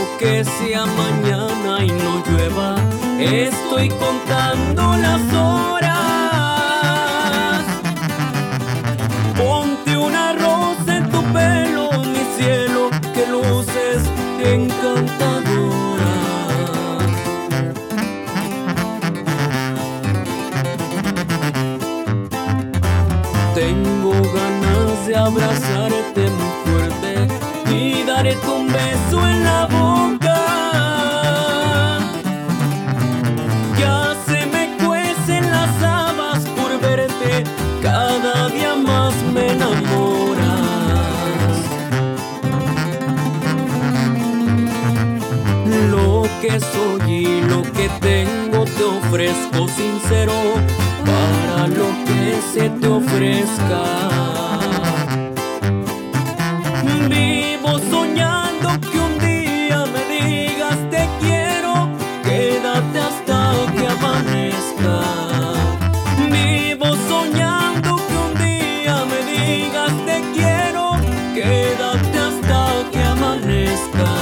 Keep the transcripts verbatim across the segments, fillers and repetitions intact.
que sea mañana y no llueva, estoy contando las horas. Ponte una rosa en tu pelo, mi cielo, que luces encantadora. Tengo ganas de abrazarte muy fuerte y darte un beso en la boca. Ya se me cuecen las habas por verte, cada día más me enamoras. Lo que soy y lo que tengo te ofrezco sincero, para lo que se te ofrezca. Vivo soñando que un día me digas te quiero, quédate hasta que amanezca. Vivo soñando que un día me digas te quiero, quédate hasta que amanezca.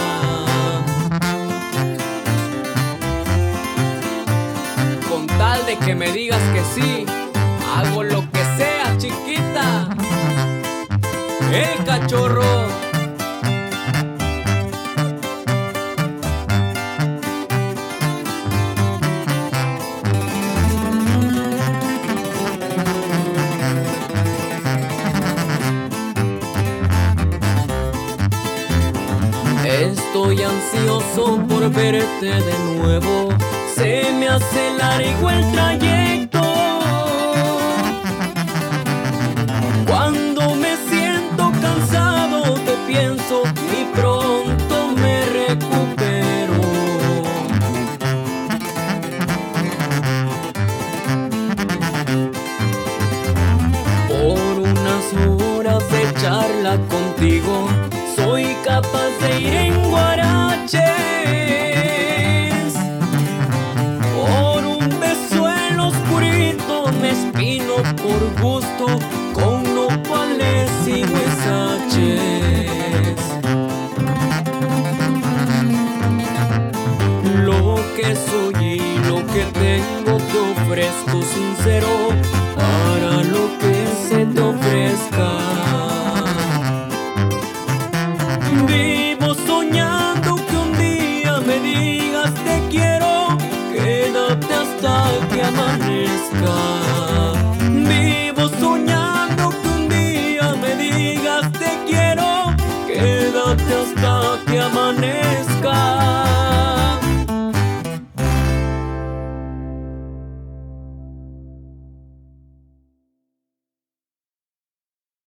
Con tal de que me digas que sí, hago lo que sea, chiquita. El cachorro. Estoy ansioso por verte de nuevo, se me hace largo el trayecto. Cuando me siento cansado te pienso y pronto me recupero. Por unas horas de charla contigo soy capaz de ir en guaraches. Por un beso en lo oscurito me espino por gusto con nopales y huesaches. Lo que soy y lo que tengo te ofrezco sincero, para lo que se te ofrezca. Vivo soñando que un día me digas te quiero, quédate hasta que amanezca.